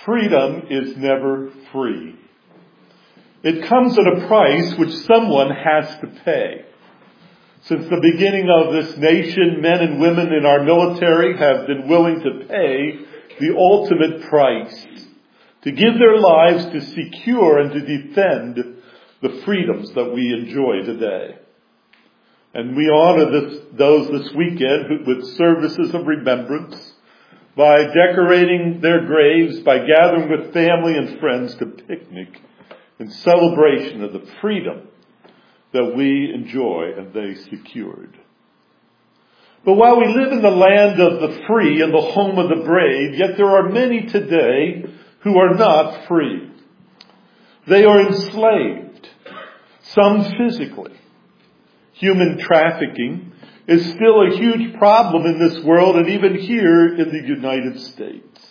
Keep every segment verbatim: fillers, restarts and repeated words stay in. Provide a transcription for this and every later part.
Freedom is never free. It comes at a price which someone has to pay. Since the beginning of this nation, men and women in our military have been willing to pay the ultimate price, to give their lives to secure and to defend the freedoms that we enjoy today. And we honor this, those this weekend with services of remembrance, by decorating their graves, by gathering with family and friends to picnic in celebration of the freedom that we enjoy and they secured. But while we live in the land of the free and the home of the brave, yet there are many today who are not free. They are enslaved, some physically. Human trafficking is still a huge problem in this world and even here in the United States.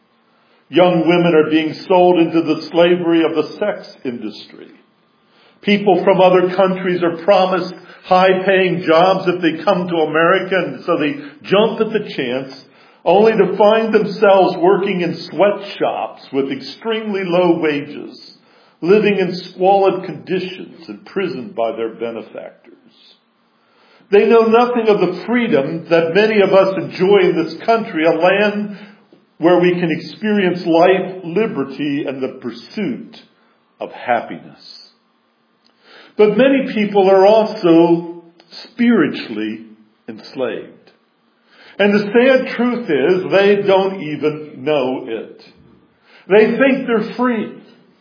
Young women are being sold into the slavery of the sex industry. People from other countries are promised high-paying jobs if they come to America, and so they jump at the chance, only to find themselves working in sweatshops with extremely low wages, living in squalid conditions, imprisoned by their benefactors. They know nothing of the freedom that many of us enjoy in this country, a land where we can experience life, liberty, and the pursuit of happiness. But many people are also spiritually enslaved. And the sad truth is they don't even know it. They think they're free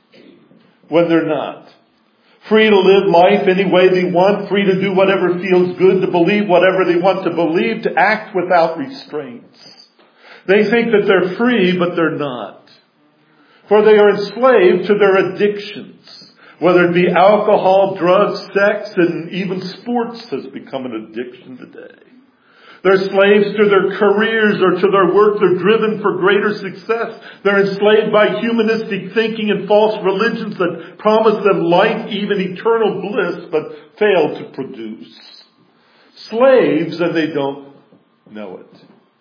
when they're not. Free to live life any way they want, free to do whatever feels good, to believe whatever they want to believe, to act without restraints. They think that they're free, but they're not. For they are enslaved to their addictions, whether it be alcohol, drugs, sex, and even sports has become an addiction today. They're slaves to their careers or to their work. They're driven for greater success. They're enslaved by humanistic thinking and false religions that promise them life, even eternal bliss, but fail to produce. Slaves, and they don't know it.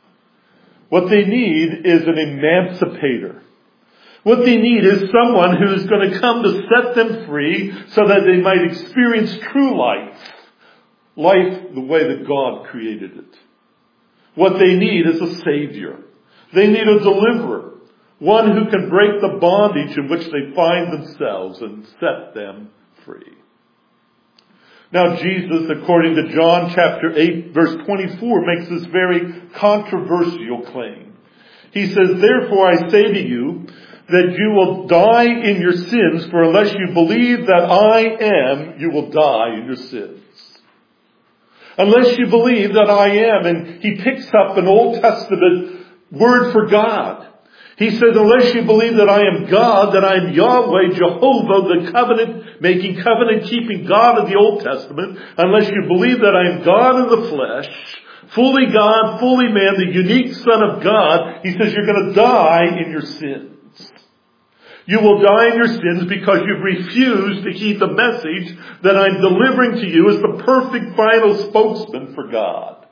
What they need is an emancipator. What they need is someone who's going to come to set them free so that they might experience true life. Life the way that God created it. What they need is a Savior. They need a deliverer. One who can break the bondage in which they find themselves and set them free. Now Jesus, according to John chapter eight, verse twenty-four, makes this very controversial claim. He says, "Therefore I say to you that you will die in your sins, for unless you believe that I am, you will die in your sins." Unless you believe that I am. And he picks up an Old Testament word for God. He says, unless you believe that I am God, that I am Yahweh, Jehovah, the covenant-making, covenant-keeping God of the Old Testament, unless you believe that I am God in the flesh, fully God, fully man, the unique Son of God, he says you're going to die in your sins. You will die in your sins because you've refused to heed the message that I'm delivering to you as the perfect final spokesman for God.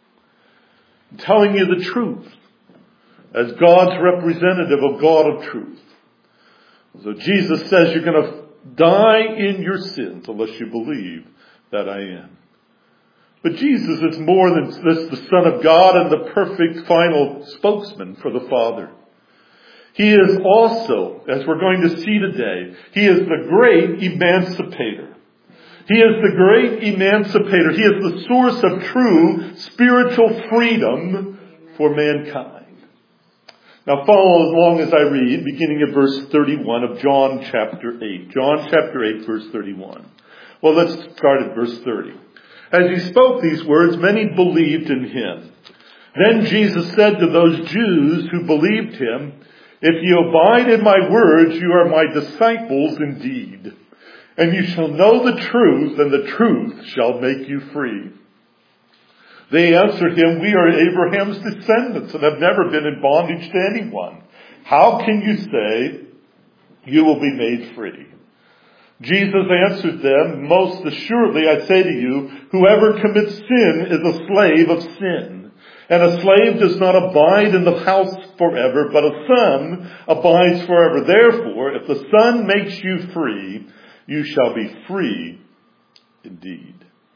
I'm telling you the truth as God's representative of God of truth. So Jesus says you're going to die in your sins unless you believe that I am. But Jesus is more than this, the Son of God and the perfect final spokesman for the Father. He is also, as we're going to see today, he is the great emancipator. He is the great emancipator. He is the source of true spiritual freedom for mankind. Now follow along as I read, beginning at verse thirty-one of John chapter eight. John chapter eight, verse thirty-one. Well, let's start at verse thirty. As he spoke these words, many believed in him. Then Jesus said to those Jews who believed him, "If you abide in my words, you are my disciples indeed. And you shall know the truth, and the truth shall make you free." They answered him, "We are Abraham's descendants and have never been in bondage to anyone. How can you say you will be made free?" Jesus answered them, "Most assuredly I say to you, whoever commits sin is a slave of sin. And a slave does not abide in the house forever, but a son abides forever. Therefore, if the Son makes you free, you shall be free indeed.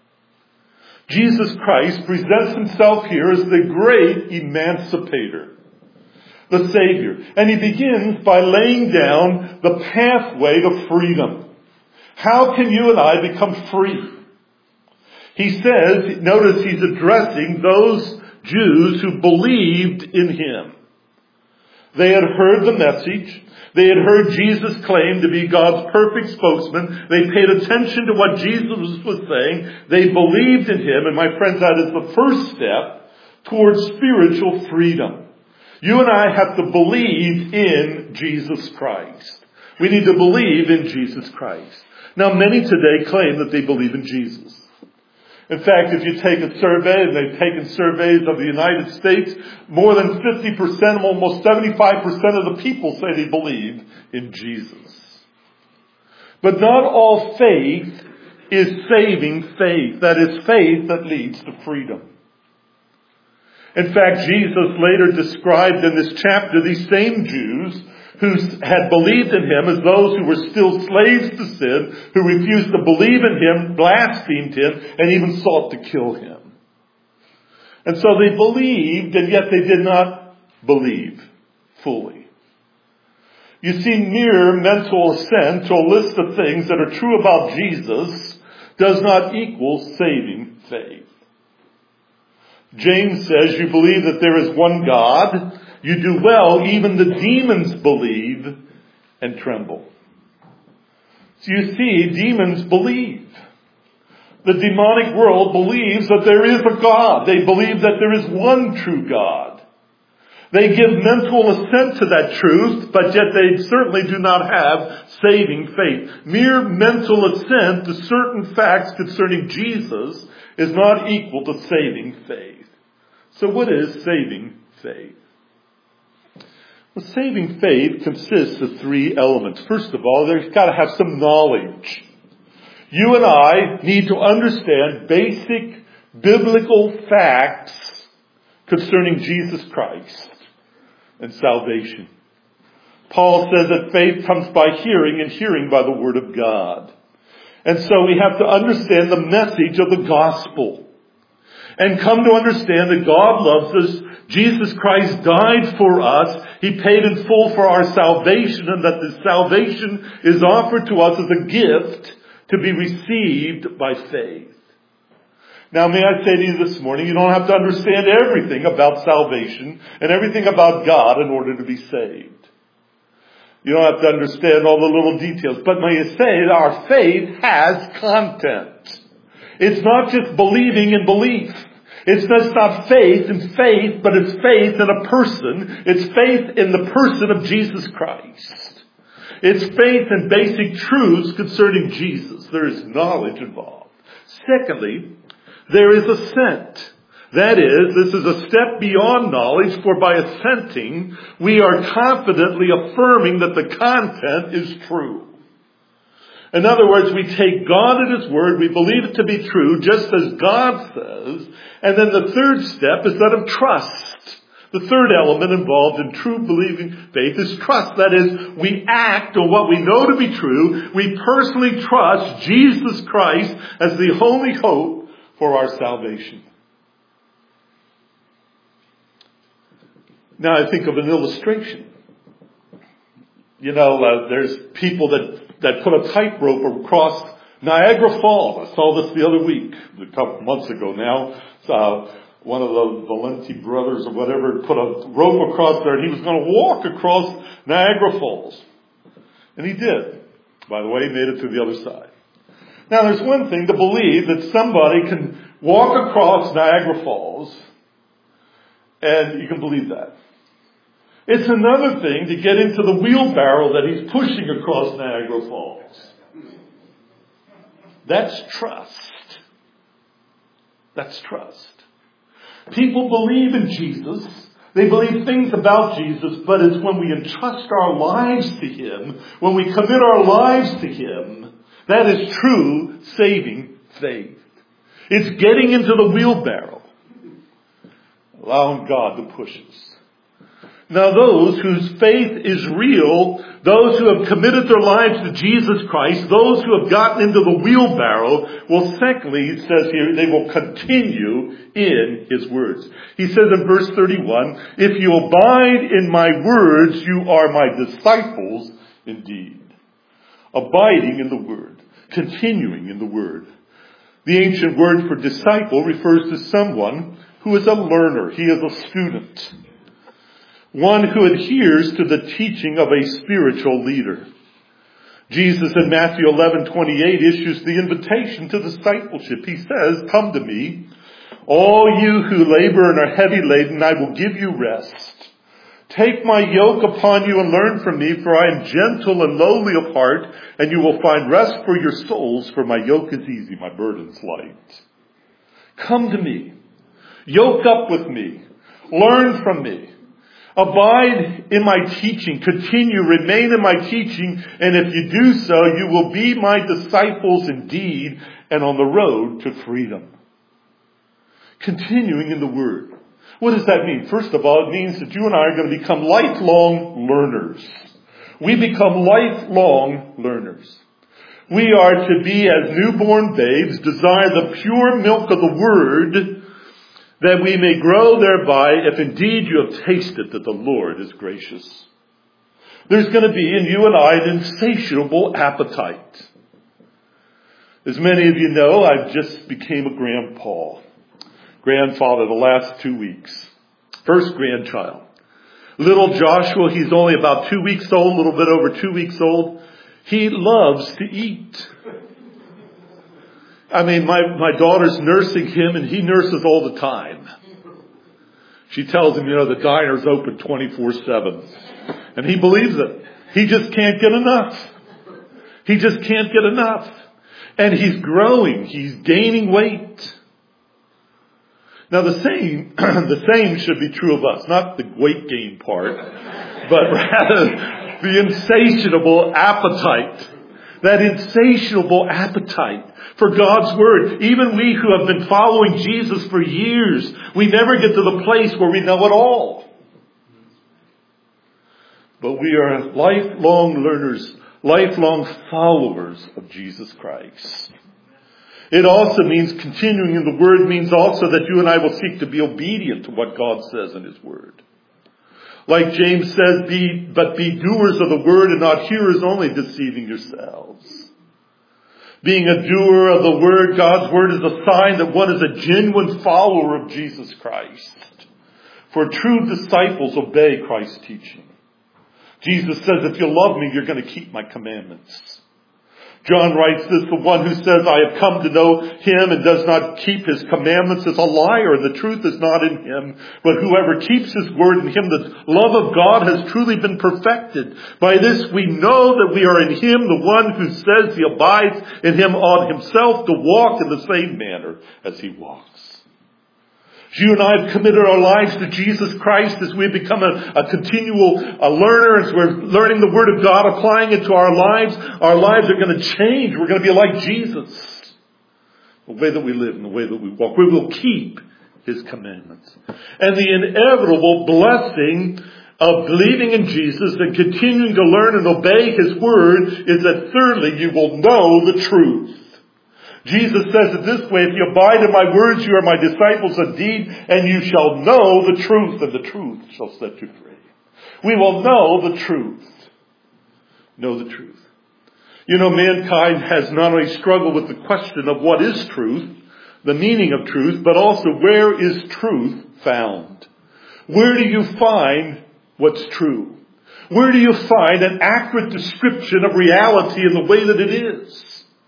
Jesus Christ presents himself here as the great emancipator, the Savior. And he begins by laying down the pathway to freedom. How can you and I become free? He says, notice he's addressing those Jews who believed in him. They had heard the message. They had heard Jesus claim to be God's perfect spokesman. They paid attention to what Jesus was saying. They believed in him. And my friends, that is the first step towards spiritual freedom. You and I have to believe in Jesus Christ. We need to believe in Jesus Christ. Now, many today claim that they believe in Jesus. In fact, if you take a survey, and they've taken surveys of the United States, more than fifty percent, almost seventy-five percent of the people say they believe in Jesus. But not all faith is saving faith. That is faith that leads to freedom. In fact, Jesus later described in this chapter these same Jews who had believed in him as those who were still slaves to sin, who refused to believe in him, blasphemed him, and even sought to kill him. And so they believed, and yet they did not believe fully. You see, mere mental assent to a list of things that are true about Jesus does not equal saving faith. James says, you believe that there is one God. You do well. Even the demons believe and tremble. So you see, demons believe. The demonic world believes that there is a God. They believe that there is one true God. They give mental assent to that truth, but yet they certainly do not have saving faith. Mere mental assent to certain facts concerning Jesus is not equal to saving faith. So what is saving faith? Well, saving faith consists of three elements. First of all, there's got to have some knowledge. You and I need to understand basic biblical facts concerning Jesus Christ and salvation. Paul says that faith comes by hearing, and hearing by the Word of God. And so we have to understand the message of the gospel and come to understand that God loves us. Jesus Christ died for us. He paid in full for our salvation, and that the salvation is offered to us as a gift to be received by faith. Now, may I say to you this morning, you don't have to understand everything about salvation and everything about God in order to be saved. You don't have to understand all the little details. But may I say that our faith has content. It's not just believing in belief. It's just not faith in faith, but it's faith in a person. It's faith in the person of Jesus Christ. It's faith in basic truths concerning Jesus. There is knowledge involved. Secondly, there is assent. That is, this is a step beyond knowledge, for by assenting, we are confidently affirming that the content is true. In other words, we take God at His word, we believe it to be true, just as God says, and then the third step is that of trust. The third element involved in true believing faith is trust. That is, we act on what we know to be true. We personally trust Jesus Christ as the only hope for our salvation. Now I think of an illustration. You know, uh, there's people that, that put a tightrope across Niagara Falls. I saw this the other week, a couple months ago now. Uh, one of the Valenti brothers or whatever put a rope across there, and he was going to walk across Niagara Falls. And he did. By the way, he made it to the other side. Now there's one thing to believe that somebody can walk across Niagara Falls, and you can believe that. It's another thing to get into the wheelbarrow that he's pushing across Niagara Falls. That's trust. That's trust. People believe in Jesus. They believe things about Jesus, but it's when we entrust our lives to Him, when we commit our lives to Him, that is true saving faith. It's getting into the wheelbarrow. allowing God to push us. Now those whose faith is real, those who have committed their lives to Jesus Christ, those who have gotten into the wheelbarrow, well, secondly, it says here, they will continue in His words. He says in verse thirty-one, if you abide in my words, you are my disciples indeed. Abiding in the word, continuing in the word. The ancient word for disciple refers to someone who is a learner. He is a student. One who adheres to the teaching of a spiritual leader. Jesus in Matthew eleven twenty-eight issues the invitation to discipleship. He says, come to me, all you who labor and are heavy laden, I will give you rest. Take my yoke upon you and learn from me, for I am gentle and lowly of heart, and you will find rest for your souls, for my yoke is easy, my burden is light. Come to me. Yoke up with me. Learn from me. Abide in my teaching. Continue, remain in my teaching. And if you do so, you will be my disciples indeed and on the road to freedom. Continuing in the Word. What does that mean? First of all, it means that you and I are going to become lifelong learners. We become lifelong learners. We are to be as newborn babes, desire the pure milk of the Word, that we may grow thereby, if indeed you have tasted that the Lord is gracious. There's going to be in you and I an insatiable appetite. As many of you know, I just became a grandpa. Grandfather the last two weeks. First grandchild. Little Joshua, he's only about two weeks old, a little bit over two weeks old. He loves to eat. I mean, my, my daughter's nursing him and he nurses all the time. She tells him, you know, the diner's open twenty-four seven. And he believes it. He just can't get enough. He just can't get enough. And he's growing. He's gaining weight. Now the same, the same should be true of us. Not the weight gain part, but rather the insatiable appetite. That insatiable appetite for God's Word. Even we who have been following Jesus for years, we never get to the place where we know it all. But we are lifelong learners, lifelong followers of Jesus Christ. It also means continuing in the Word means also that you and I will seek to be obedient to what God says in His Word. Like James says, be, but be doers of the Word and not hearers only, deceiving yourselves. Being a doer of the Word, God's Word, is a sign that one is a genuine follower of Jesus Christ. For true disciples obey Christ's teaching. Jesus says, if you love me, you're going to keep my commandments. John writes this, the one who says, I have come to know him and does not keep his commandments is a liar, and the truth is not in him. But whoever keeps his word, in him the love of God has truly been perfected. By this we know that we are in him. The one who says he abides in him ought himself to walk in the same manner as he walks. You and I have committed our lives to Jesus Christ as we become a, a continual a learner, as we're learning the Word of God, applying it to our lives. Our lives are going to change. We're going to be like Jesus. The way that we live and the way that we walk. We will keep His commandments. And the inevitable blessing of believing in Jesus and continuing to learn and obey His Word is that thirdly, you will know the truth. Jesus says it this way, if you abide in my words, you are my disciples indeed, and you shall know the truth, and the truth shall set you free. We will know the truth. Know the truth. You know, mankind has not only struggled with the question of what is truth, the meaning of truth, but also where is truth found? Where do you find what's true? Where do you find an accurate description of reality in the way that it is?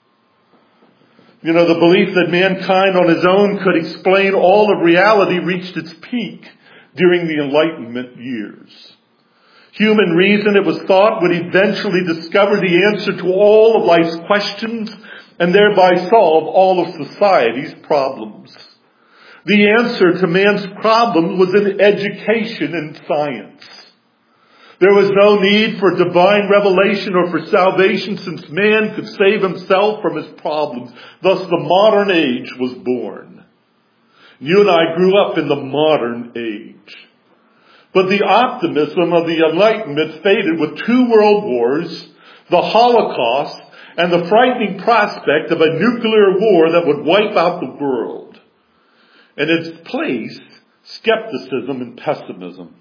You know, the belief that mankind on his own could explain all of reality reached its peak during the Enlightenment years. Human reason, it was thought, would eventually discover the answer to all of life's questions and thereby solve all of society's problems. The answer to man's problems was in education and science. There was no need for divine revelation or for salvation, since man could save himself from his problems. Thus the modern age was born. You and I grew up in the modern age. But the optimism of the Enlightenment faded with two world wars, the Holocaust, and the frightening prospect of a nuclear war that would wipe out the world. In its place, skepticism and pessimism.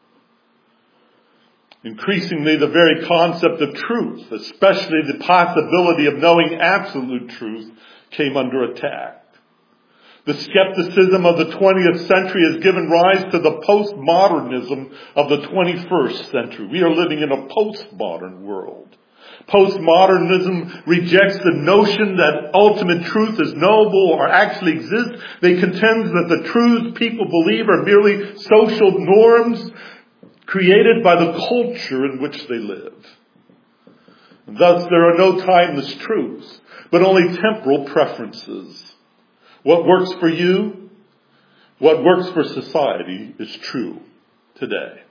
Increasingly, the very concept of truth, especially the possibility of knowing absolute truth, came under attack. The skepticism of the twentieth century has given rise to the postmodernism of the twenty-first century. We are living in a postmodern world. Postmodernism rejects the notion that ultimate truth is knowable or actually exists. They contend that the truths people believe are merely social norms created by the culture in which they live. And thus, there are no timeless truths, but only temporal preferences. What works for you, what works for society is true today.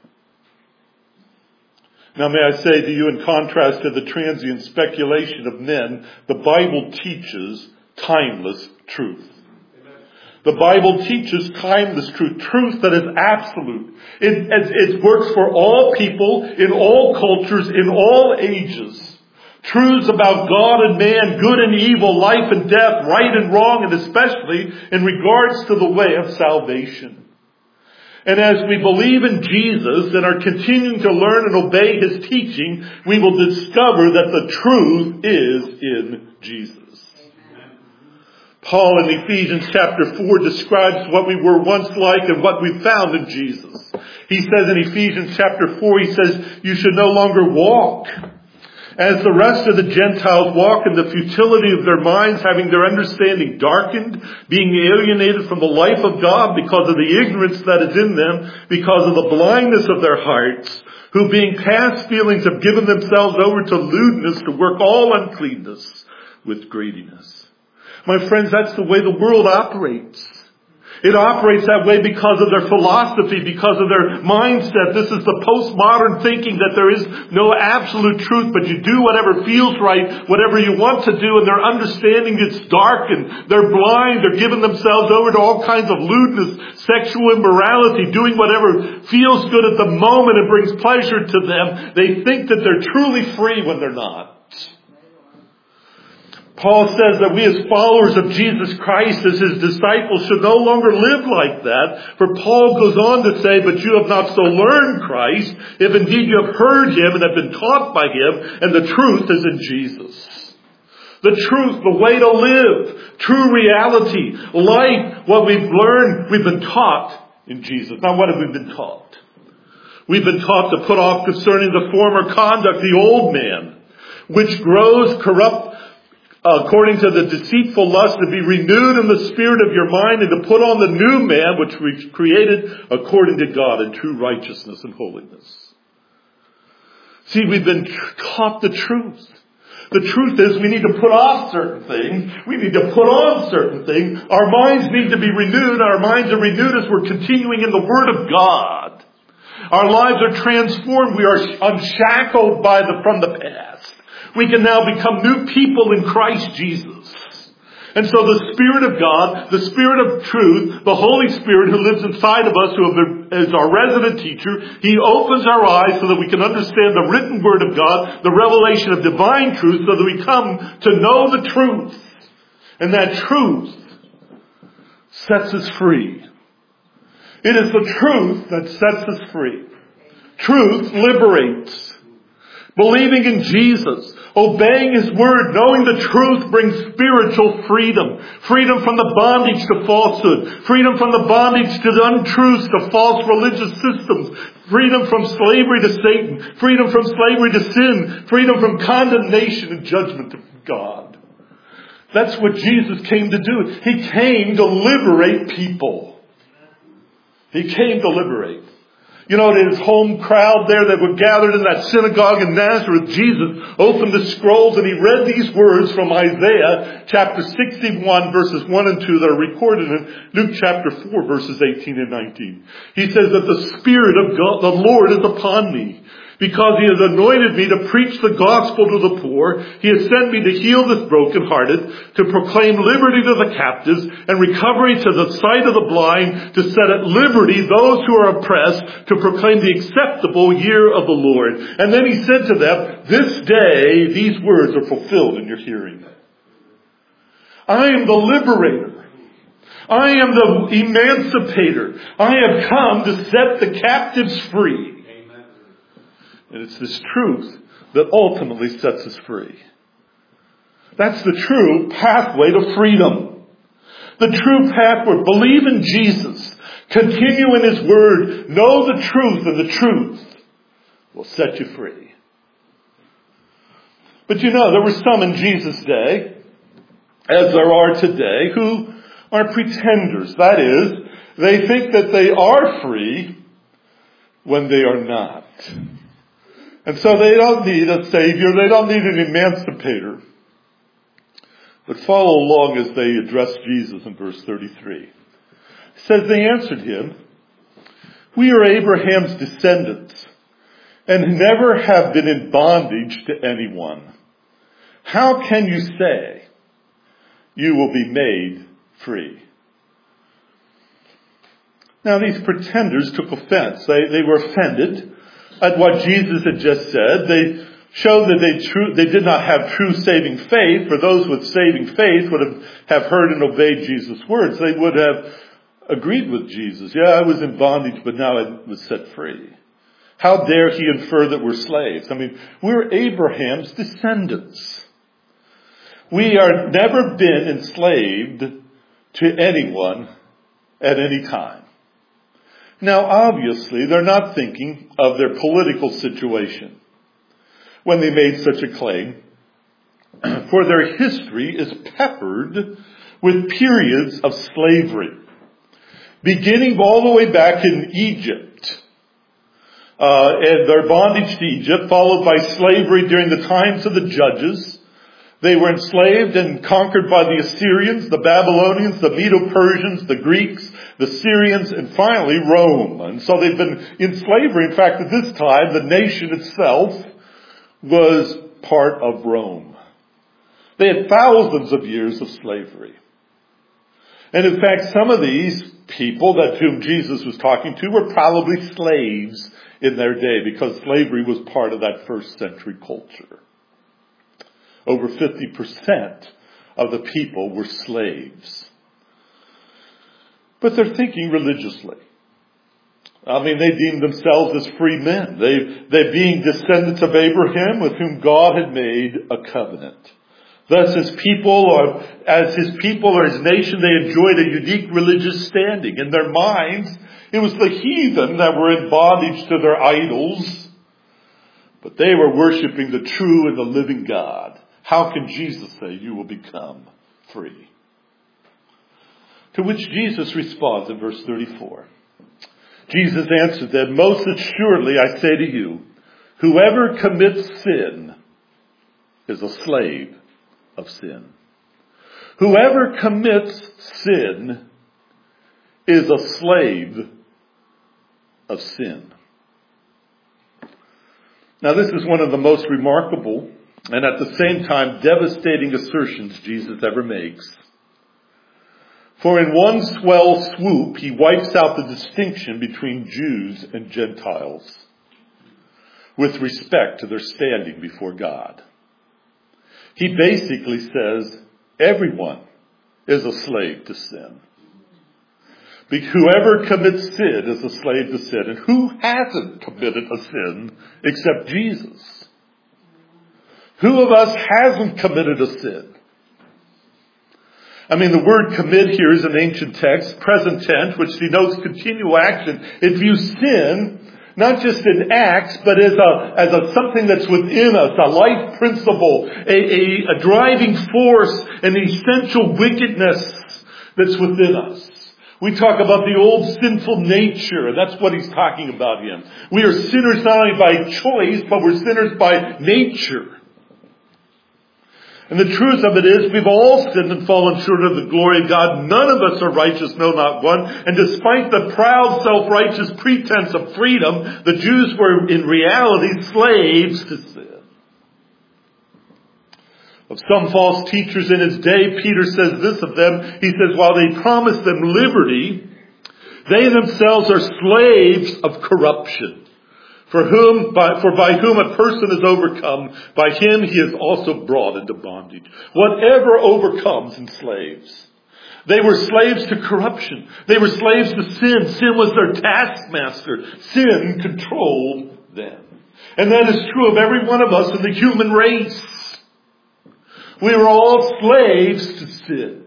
Now may I say to you, in contrast to the transient speculation of men, the Bible teaches timeless truth. Amen. The Bible teaches timeless truth, truth that is absolute. It, it, it works for all people, in all cultures, in all ages. Truths about God and man, good and evil, life and death, right and wrong, and especially in regards to the way of salvation. And as we believe in Jesus and are continuing to learn and obey His teaching, we will discover that the truth is in Jesus. Paul in Ephesians chapter four describes what we were once like and what we found in Jesus. He says in Ephesians chapter four, he says, you should no longer walk as the rest of the Gentiles walk in the futility of their minds, having their understanding darkened, being alienated from the life of God because of the ignorance that is in them, because of the blindness of their hearts, who being past feelings have given themselves over to lewdness to work all uncleanness with greediness. My friends, that's the way the world operates. It operates that way because of their philosophy, because of their mindset. This is the postmodern thinking that there is no absolute truth, but you do whatever feels right, whatever you want to do, and their understanding gets darkened. They're blind. They're giving themselves over to all kinds of lewdness, sexual immorality, doing whatever feels good at the moment and brings pleasure to them. They think that they're truly free when they're not. Paul says that we as followers of Jesus Christ, as His disciples, should no longer live like that. For Paul goes on to say, but you have not so learned Christ, if indeed you have heard Him and have been taught by Him, and the truth is in Jesus. The truth, the way to live, true reality, life, what we've learned, we've been taught in Jesus. Now what have we been taught? We've been taught to put off concerning the former conduct, the old man, which grows corrupt, according to the deceitful lust, to be renewed in the spirit of your mind, and to put on the new man, which was created according to God in true righteousness and holiness. See, we've been taught the truth. The truth is we need to put off certain things. We need to put on certain things. Our minds need to be renewed. Our minds are renewed as we're continuing in the Word of God. Our lives are transformed. We are unshackled by the, from the past. We can now become new people in Christ Jesus. And so the Spirit of God, the Spirit of truth, the Holy Spirit who lives inside of us, who is our resident teacher, He opens our eyes so that we can understand the written Word of God, the revelation of divine truth, so that we come to know the truth. And that truth sets us free. It is the truth that sets us free. Truth liberates. Believing in Jesus, obeying His Word, knowing the truth brings spiritual freedom. Freedom from the bondage to falsehood. Freedom from the bondage to the untruths, to false religious systems. Freedom from slavery to Satan. Freedom from slavery to sin. Freedom from condemnation and judgment of God. That's what Jesus came to do. He came to liberate people. He came to liberate. You know, in His home crowd there that were gathered in that synagogue in Nazareth, Jesus opened the scrolls and He read these words from Isaiah chapter sixty-one verses one and two that are recorded in Luke chapter four verses eighteen and nineteen. He says that the Spirit of God, the Lord, is upon me, because he has anointed me to preach the gospel to the poor. He has sent me to heal the brokenhearted, to proclaim liberty to the captives, and recovery to the sight of the blind, to set at liberty those who are oppressed, to proclaim the acceptable year of the Lord. And then he said to them, this day these words are fulfilled in your hearing. I am the liberator. I am the emancipator. I have come to set the captives free. And it's this truth that ultimately sets us free. That's the true pathway to freedom. The true pathway. Believe in Jesus. Continue in His Word. Know the truth, and the truth will set you free. But you know, there were some in Jesus' day, as there are today, who are pretenders. That is, they think that they are free when they are not. And so they don't need a Savior. They don't need an emancipator. But follow along as they address Jesus in verse thirty-three. It says, they answered him, we are Abraham's descendants and never have been in bondage to anyone. How can you say you will be made free? Now these pretenders took offense. They, they were offended at what Jesus had just said. They showed that they true, they did not have true saving faith. For those with saving faith would have, have heard and obeyed Jesus' words. They would have agreed with Jesus. Yeah, I was in bondage, but now I was set free. How dare he infer that we're slaves? I mean, we're Abraham's descendants. We are never been enslaved to anyone at any time. Now, obviously, they're not thinking of their political situation when they made such a claim, for their history is peppered with periods of slavery, beginning all the way back in Egypt, uh, and their bondage to Egypt, followed by slavery during the times of the judges. They were enslaved and conquered by the Assyrians, the Babylonians, the Medo-Persians, the Greeks, the Syrians, and finally Rome. And so they've been in slavery. In fact, at this time, the nation itself was part of Rome. They had thousands of years of slavery. And in fact, some of these people that whom Jesus was talking to were probably slaves in their day, because slavery was part of that first century culture. Over fifty percent of the people were slaves. But they're thinking religiously. I mean, they deemed themselves as free men. They, they being descendants of Abraham, with whom God had made a covenant. Thus, as people, or as his people or his nation, they enjoyed a unique religious standing. In their minds, it was the heathen that were in bondage to their idols, but they were worshiping the true and the living God. How can Jesus say you will become free? To which Jesus responds in verse thirty-four. Jesus answered them, most assuredly I say to you, whoever commits sin is a slave of sin. Whoever commits sin is a slave of sin. Now this is one of the most remarkable and at the same time devastating assertions Jesus ever makes. For in one swell swoop, he wipes out the distinction between Jews and Gentiles with respect to their standing before God. He basically says everyone is a slave to sin. Whoever commits sin is a slave to sin. And who hasn't committed a sin except Jesus? Who of us hasn't committed a sin? I mean, the word commit here is an ancient text, present tense, which denotes continual action. It views sin not just in acts, but as a, as a something that's within us, a life principle, a, a, a driving force, an essential wickedness that's within us. We talk about the old sinful nature, and that's what he's talking about here. We are sinners not only by choice, but we're sinners by nature. And the truth of it is, we've all sinned and fallen short of the glory of God. None of us are righteous, no, not one. And despite the proud, self-righteous pretense of freedom, the Jews were in reality slaves to sin. Of some false teachers in his day, Peter says this of them. He says, while they promise them liberty, they themselves are slaves of corruption. For whom, by, for by whom a person is overcome, by him he is also brought into bondage. Whatever overcomes enslaves. They were slaves to corruption. They were slaves to sin. Sin was their taskmaster. Sin controlled them. And that is true of every one of us in the human race. We were all slaves to sin.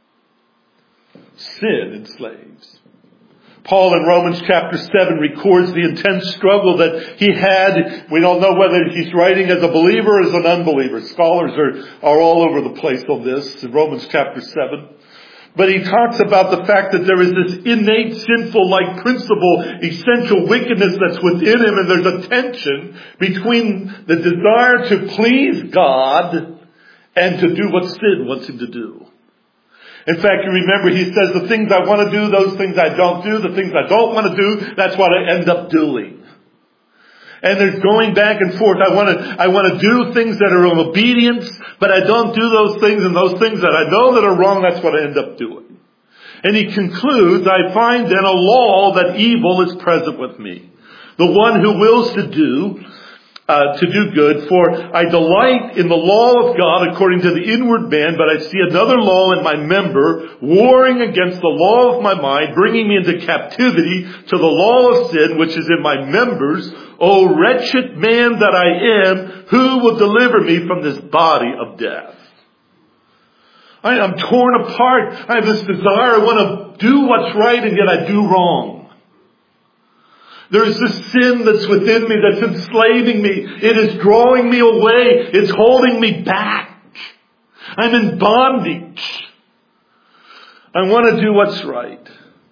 Sin enslaves. Paul in Romans chapter seven records the intense struggle that he had. We don't know whether he's writing as a believer or as an unbeliever. Scholars are, are all over the place on this in Romans chapter seven. But he talks about the fact that there is this innate sinful-like principle, essential wickedness that's within him, and there's a tension between the desire to please God and to do what sin wants him to do. In fact, you remember he says the things I want to do, those things I don't do. The things I don't want to do, that's what I end up doing. And there's going back and forth. I want to, I want to do things that are of obedience, but I don't do those things, and those things that I know that are wrong, that's what I end up doing. And he concludes, I find then a law that evil is present with me. The one who wills to do, Uh, to do good, for I delight in the law of God according to the inward man, but I see another law in my member, warring against the law of my mind, bringing me into captivity to the law of sin, which is in my members. O wretched man that I am, who will deliver me from this body of death? I, I'm torn apart. I have this desire. I want to do what's right, and yet I do wrong. There's this sin that's within me that's enslaving me. It is drawing me away. It's holding me back. I'm in bondage. I want to do what's right.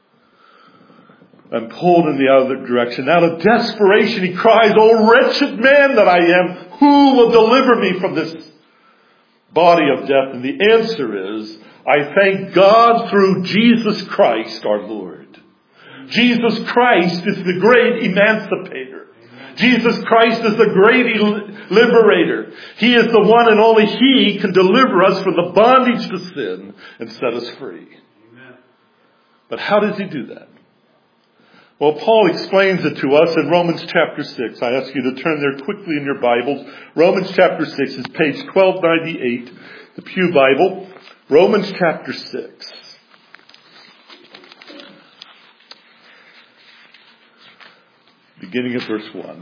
I'm pulled in the other direction. Out of desperation, he cries, "O wretched man that I am, who will deliver me from this body of death?" And the answer is, I thank God through Jesus Christ our Lord. Jesus Christ is the great emancipator. Amen. Jesus Christ is the great liberator. He is the one and only He can deliver us from the bondage to sin and set us free. Amen. But how does He do that? Well, Paul explains it to us in Romans chapter six. I ask you to turn there quickly in your Bibles. Romans chapter six is page twelve ninety-eight, the Pew Bible. Romans chapter six. Beginning at verse one.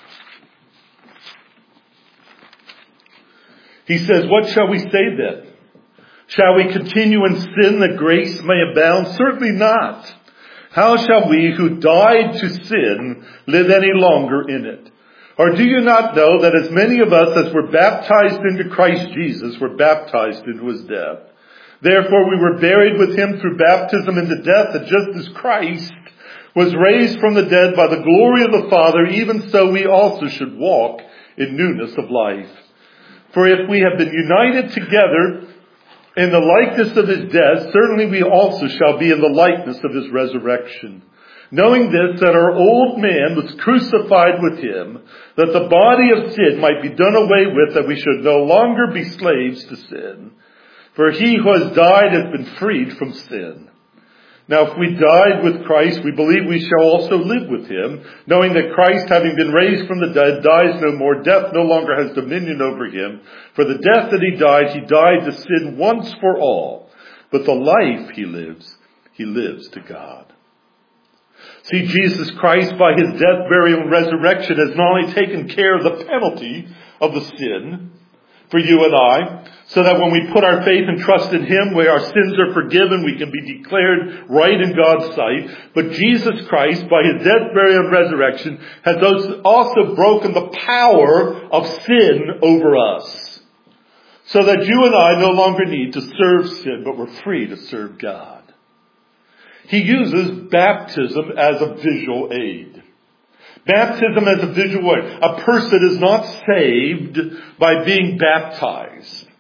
He says, "What shall we say then? Shall we continue in sin that grace may abound? Certainly not. How shall we who died to sin live any longer in it? Or do you not know that as many of us as were baptized into Christ Jesus were baptized into His death? Therefore we were buried with Him through baptism into death, that just as Christ was raised from the dead by the glory of the Father, even so we also should walk in newness of life. For if we have been united together in the likeness of His death, certainly we also shall be in the likeness of His resurrection. Knowing this, that our old man was crucified with Him, that the body of sin might be done away with, that we should no longer be slaves to sin. For he who has died has been freed from sin. Now if we died with Christ, we believe we shall also live with Him, knowing that Christ, having been raised from the dead, dies no more. Death no longer has dominion over Him. For the death that He died, He died to sin once for all. But the life He lives, He lives to God. See, Jesus Christ, by His death, burial, and resurrection, has not only taken care of the penalty of the sin for you and I, so that when we put our faith and trust in Him, where our sins are forgiven, we can be declared right in God's sight. But Jesus Christ, by His death, burial, and resurrection, has also broken the power of sin over us. So that you and I no longer need to serve sin, but we're free to serve God. He uses baptism as a visual aid. Baptism as a visual aid. A person is not saved by being baptized.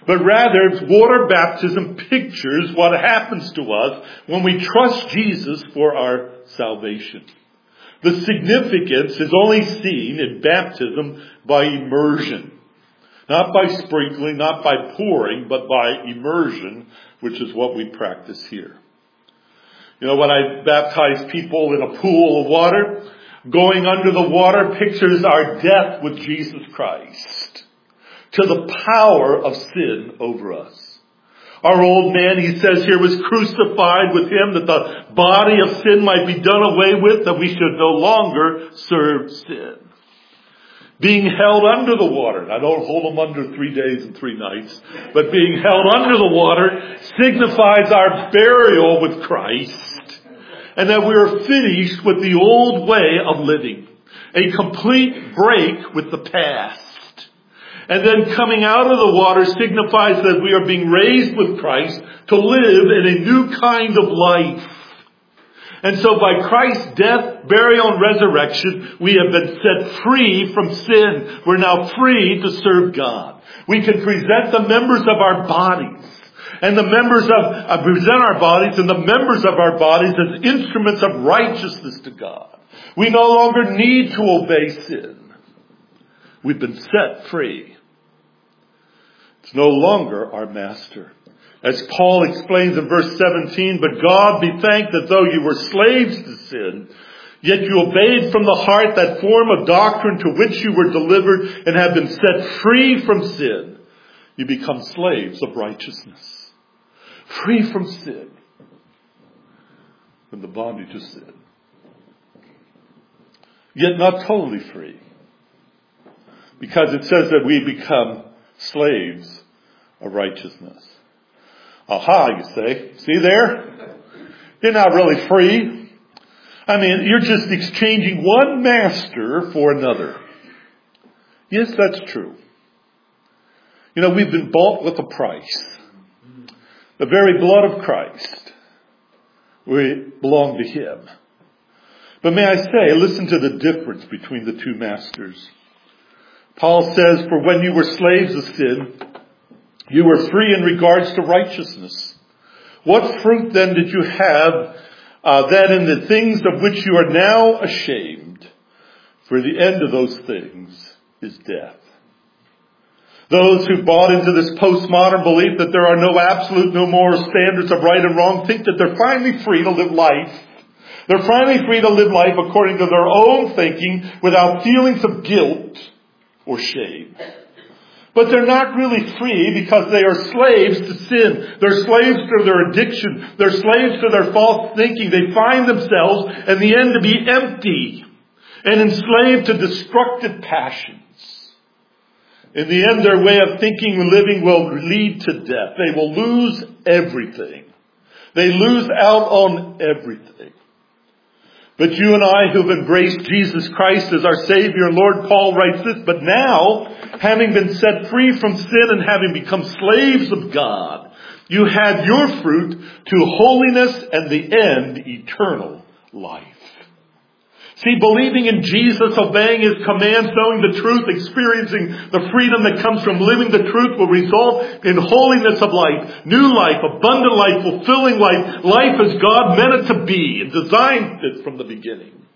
But rather, water baptism pictures what happens to us when we trust Jesus for our salvation. The significance is only seen in baptism by immersion. Not by sprinkling, not by pouring, but by immersion, which is what we practice here. You know, when I baptize people in a pool of water, going under the water pictures our death with Jesus Christ to the power of sin over us. Our old man, he says here, was crucified with him that the body of sin might be done away with, that we should no longer serve sin. Being held under the water. Now don't hold them under three days and three nights. But being held under the water signifies our burial with Christ. And that we are finished with the old way of living. A complete break with the past. And then coming out of the water signifies that we are being raised with Christ to live in a new kind of life. And so by Christ's death, burial, and resurrection, we have been set free from sin. We're now free to serve God. We can present the members of our bodies and the members of, uh, present our bodies and the members of our bodies as instruments of righteousness to God. We no longer need to obey sin. We've been set free. It's no longer our master. As Paul explains in verse seventeen, but God be thanked that though you were slaves to sin, yet you obeyed from the heart that form of doctrine to which you were delivered and have been set free from sin. You become slaves of righteousness. Free from sin. From the bondage of sin. Yet not totally free. Because it says that we become slaves of righteousness. Aha, you say. See there? You're not really free. I mean, you're just exchanging one master for another. Yes, that's true. You know, we've been bought with a price. The very blood of Christ. We belong to Him. But may I say, listen to the difference between the two masters. Paul says, for when you were slaves of sin, you were free in regards to righteousness. What fruit then did you have uh, that in the things of which you are now ashamed? For the end of those things is death. Those who bought into this postmodern belief that there are no absolute, no moral standards of right and wrong think that they're finally free to live life. They're finally free to live life according to their own thinking without feelings of guilt or shame. But they're not really free because they are slaves to sin. They're slaves to their addiction. They're slaves to their false thinking. They find themselves in the end to be empty and enslaved to destructive passions. In the end, their way of thinking and living will lead to death. They will lose everything. They lose out on everything. But you and I who've embraced Jesus Christ as our Savior and Lord, Paul writes this, but now, having been set free from sin and having become slaves of God, you have your fruit to holiness and the end, eternal life. See, believing in Jesus, obeying His commands, knowing the truth, experiencing the freedom that comes from living the truth will result in holiness of life, new life, abundant life, fulfilling life, life as God meant it to be and designed it from the beginning.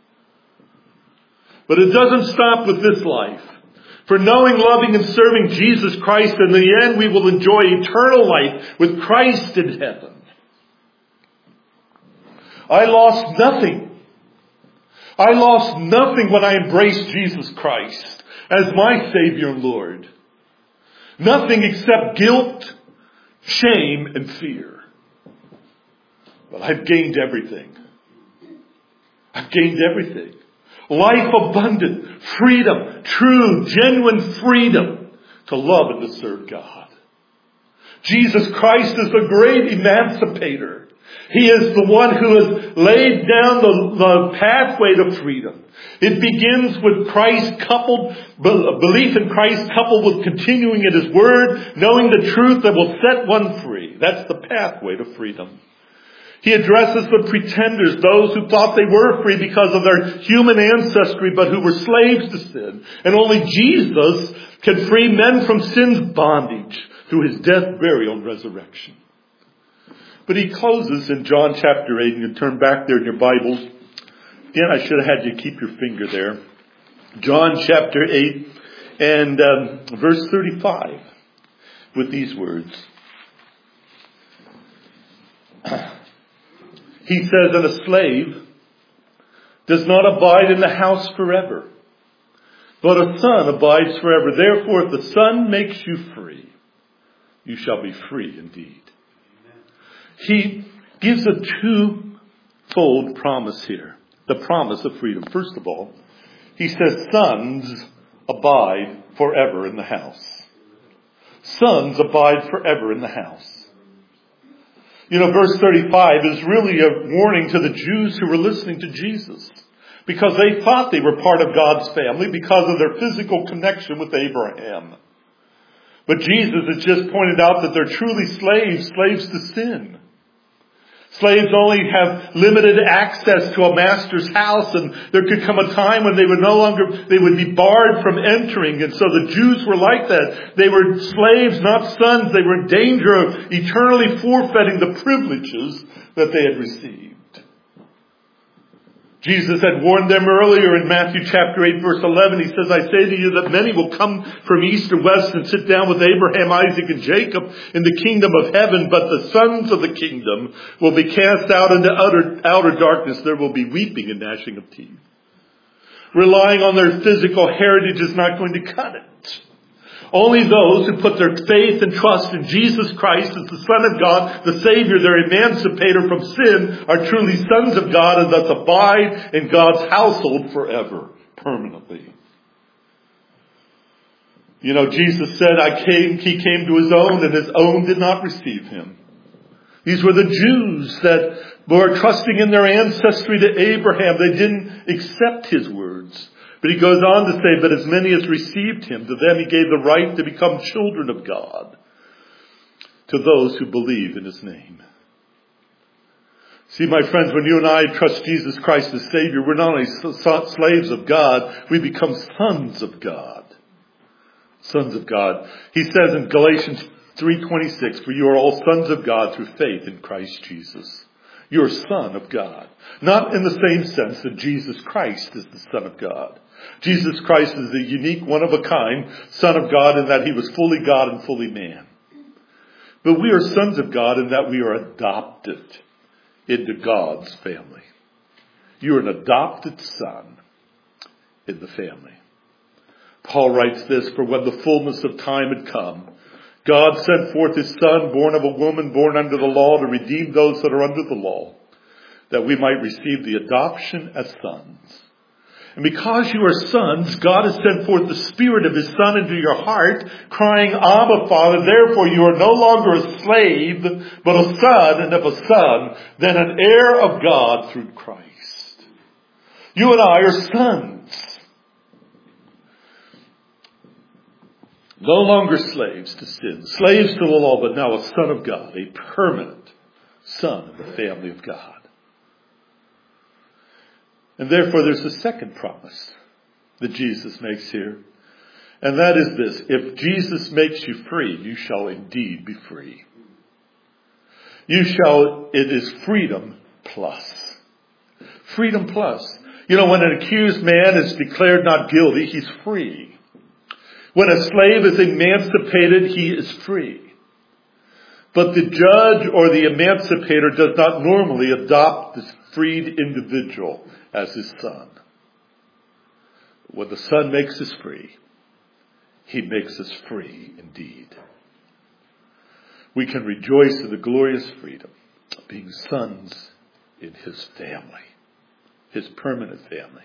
But it doesn't stop with this life. For knowing, loving, and serving Jesus Christ, in the end we will enjoy eternal life with Christ in heaven. I lost nothing. I lost nothing when I embraced Jesus Christ as my Savior and Lord. Nothing except guilt, shame, and fear. But I've gained everything. I've gained everything. Life abundant, freedom, true, genuine freedom to love and to serve God. Jesus Christ is the great emancipator. He is the one who has laid down the, the pathway to freedom. It begins with Christ coupled, belief in Christ coupled with continuing in His Word, knowing the truth that will set one free. That's the pathway to freedom. He addresses the pretenders, those who thought they were free because of their human ancestry, but who were slaves to sin. And only Jesus can free men from sin's bondage through his death, burial, and resurrection. But he closes in John chapter eight, and you turn back there in your Bibles. Again, I should have had you keep your finger there. John chapter eight and um, verse thirty-five with these words. He says, and a slave does not abide in the house forever, but a son abides forever. Therefore, if the Son makes you free, you shall be free indeed. He gives a two-fold promise here. The promise of freedom. First of all, he says, sons abide forever in the house. Sons abide forever in the house. You know, verse thirty-five is really a warning to the Jews who were listening to Jesus, because they thought they were part of God's family because of their physical connection with Abraham. But Jesus has just pointed out that they're truly slaves, slaves to sin. Slaves only have limited access to a master's house, and there could come a time when they would no longer, they would be barred from entering. And so the Jews were like that. They were slaves, not sons. They were in danger of eternally forfeiting the privileges that they had received. Jesus had warned them earlier in Matthew chapter eight verse eleven. He says, I say to you that many will come from east or west and sit down with Abraham, Isaac, and Jacob in the kingdom of heaven, but the sons of the kingdom will be cast out into utter, outer darkness. There will be weeping and gnashing of teeth. Relying on their physical heritage is not going to cut it. Only those who put their faith and trust in Jesus Christ as the Son of God, the Savior, their emancipator from sin, are truly sons of God and thus abide in God's household forever, permanently. You know, Jesus said, I came, he came to his own, and his own did not receive him. These were the Jews that were trusting in their ancestry to Abraham. They didn't accept his words. But he goes on to say, but as many as received him, to them he gave the right to become children of God, to those who believe in his name. See, my friends, when you and I trust Jesus Christ as Savior, we're not only slaves of God, we become sons of God. Sons of God. He says in Galatians three twenty-six, for you are all sons of God through faith in Christ Jesus. You're a son of God. Not in the same sense that Jesus Christ is the Son of God. Jesus Christ is the unique, one of a kind Son of God in that he was fully God and fully man. But we are sons of God in that we are adopted into God's family. You're an adopted son in the family. Paul writes this, for when the fullness of time had come, God sent forth his Son, born of a woman, born under the law, to redeem those that are under the law, that we might receive the adoption as sons. And because you are sons, God has sent forth the Spirit of his Son into your heart, crying, Abba, Father. Therefore you are no longer a slave, but a son, and if a son, then an heir of God through Christ. You and I are sons. No longer slaves to sin, slaves to the law, but now a son of God, a permanent son of the family of God. And therefore there's a second promise that Jesus makes here. And that is this, if Jesus makes you free, you shall indeed be free. You shall, it is freedom plus. Freedom plus. You know, when an accused man is declared not guilty, he's free. When a slave is emancipated, he is free. But the judge or the emancipator does not normally adopt this freed individual as his son. When the Son makes us free, he makes us free indeed. We can rejoice in the glorious freedom of being sons in his family, his permanent family.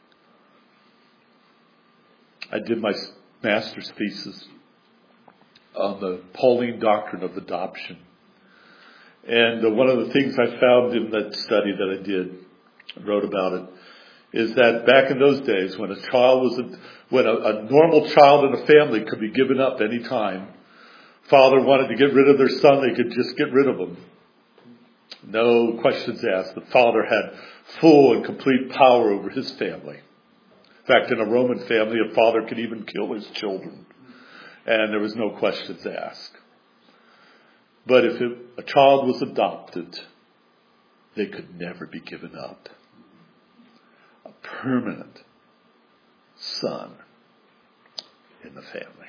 I did my master's thesis on the Pauline doctrine of adoption. And uh, one of the things I found in that study that I did, wrote about it, is that back in those days when a child was, a, when a, a normal child in a family could be given up any time, father wanted to get rid of their son, they could just get rid of him. No questions asked. The father had full and complete power over his family. In fact, in a Roman family, a father could even kill his children. And there was no questions asked. But if it, a child was adopted, they could never be given up. A permanent son in the family.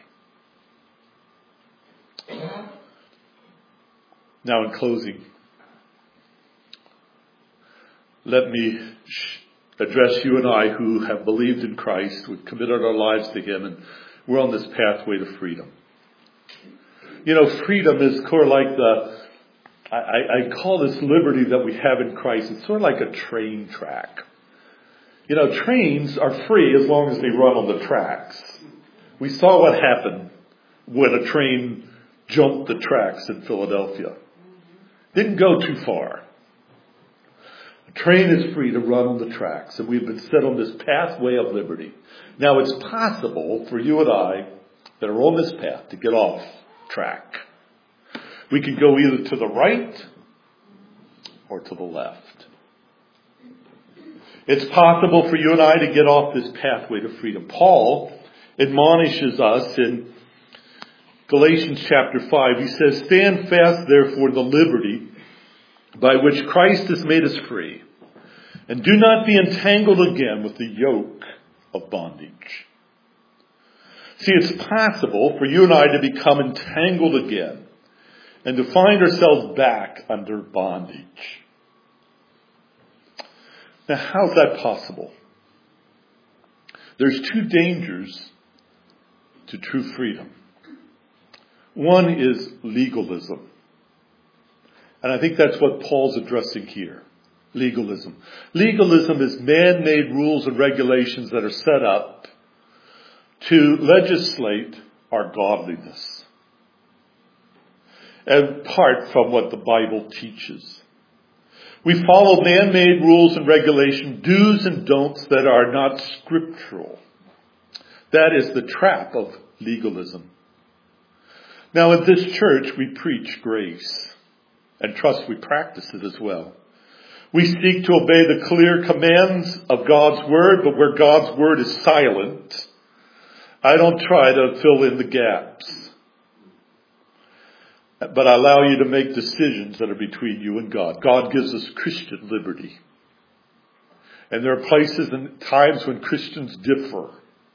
Now, in closing, let me address you and I who have believed in Christ, we've committed our lives to Him, and we're on this pathway to freedom. You know, freedom is sort of like the, I, I call this liberty that we have in Christ, it's sort of like a train track. You know, trains are free as long as they run on the tracks. We saw what happened when a train jumped the tracks in Philadelphia. Didn't go too far. A train is free to run on the tracks, and we've been set on this pathway of liberty. Now, it's possible for you and I that are on this path to get off track. We can go either to the right or to the left. It's possible for you and I to get off this pathway to freedom. Paul admonishes us in Galatians chapter five. He says, "Stand fast, therefore, in the liberty by which Christ has made us free, and do not be entangled again with the yoke of bondage." See, it's possible for you and I to become entangled again and to find ourselves back under bondage. Now, how's that possible? There's two dangers to true freedom. One is legalism. And I think that's what Paul's addressing here. Legalism. Legalism is man-made rules and regulations that are set up to legislate our godliness, apart from what the Bible teaches. We follow man-made rules and regulations, do's and don'ts that are not scriptural. That is the trap of legalism. Now, in this church, we preach grace, and trust we practice it as well. We seek to obey the clear commands of God's Word, but where God's Word is silent, I don't try to fill in the gaps. But I allow you to make decisions that are between you and God. God gives us Christian liberty. And there are places and times when Christians differ.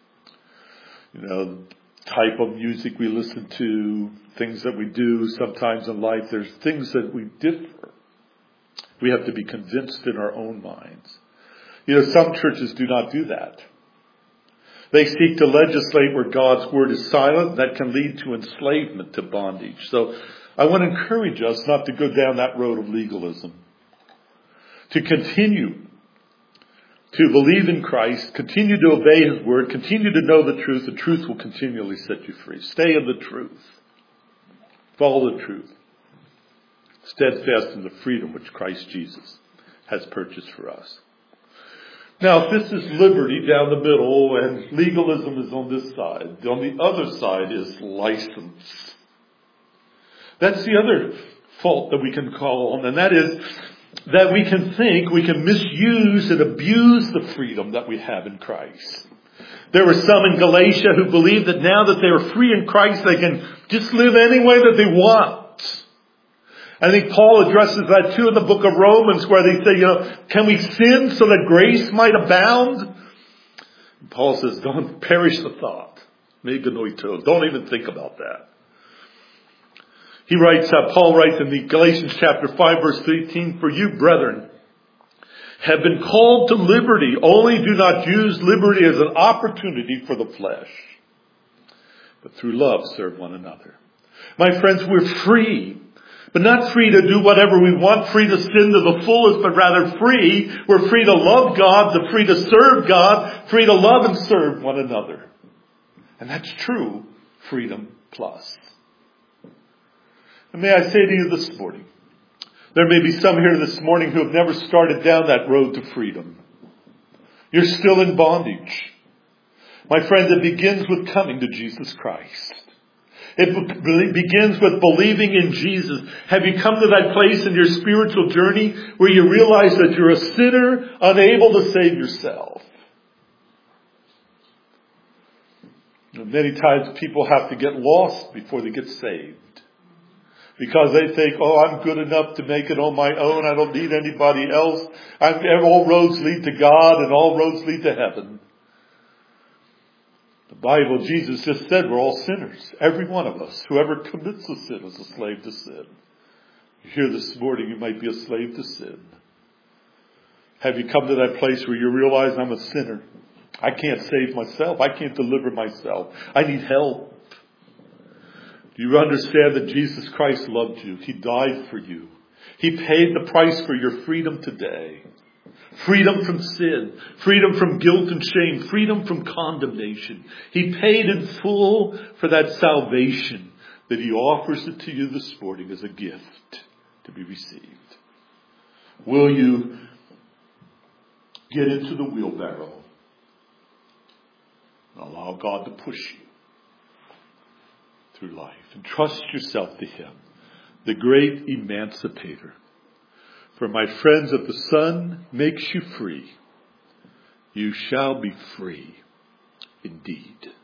You know, type of music we listen to, things that we do sometimes in life. There's things that we differ. We have to be convinced in our own minds. You know, some churches do not do that. They seek to legislate where God's Word is silent. That can lead to enslavement, to bondage. So I want to encourage us not to go down that road of legalism. To continue to believe in Christ, continue to obey His Word, continue to know the truth. The truth will continually set you free. Stay in the truth. Follow the truth. Steadfast in the freedom which Christ Jesus has purchased for us. Now, if this is liberty down the middle and legalism is on this side, on the other side is license. That's the other fault that we can call on, and that is that we can think, we can misuse and abuse the freedom that we have in Christ. There were some in Galatia who believed that now that they are free in Christ, they can just live any way that they want. I think Paul addresses that too in the book of Romans, where they say, you know, can we sin so that grace might abound? Paul says, don't perish the thought. Don't even think about that. He writes, uh, Paul writes in the Galatians chapter five, verse eighteen, "For you, brethren, have been called to liberty. Only do not use liberty as an opportunity for the flesh, but through love serve one another." My friends, we're free. But not free to do whatever we want, free to sin to the fullest, but rather free. We're free to love God, to free to serve God, free to love and serve one another. And that's true freedom plus. And may I say to you this morning, there may be some here this morning who have never started down that road to freedom. You're still in bondage. My friend, it begins with coming to Jesus Christ. It be- begins with believing in Jesus. Have you come to that place in your spiritual journey where you realize that you're a sinner unable to save yourself? Many times people have to get lost before they get saved. Because they think, oh, I'm good enough to make it on my own. I don't need anybody else. I'm, all roads lead to God and all roads lead to heaven. The Bible, Jesus just said we're all sinners. Every one of us. Whoever commits a sin is a slave to sin. Here this morning you might be a slave to sin. Have you come to that place where you realize I'm a sinner? I can't save myself. I can't deliver myself. I need help. Do you understand that Jesus Christ loved you? He died for you. He paid the price for your freedom today. Freedom from sin. Freedom from guilt and shame. Freedom from condemnation. He paid in full for that salvation that He offers it to you this morning as a gift to be received. Will you get into the wheelbarrow and allow God to push you through life and trust yourself to Him, the great emancipator? For my friends, if the Son makes you free, you shall be free indeed.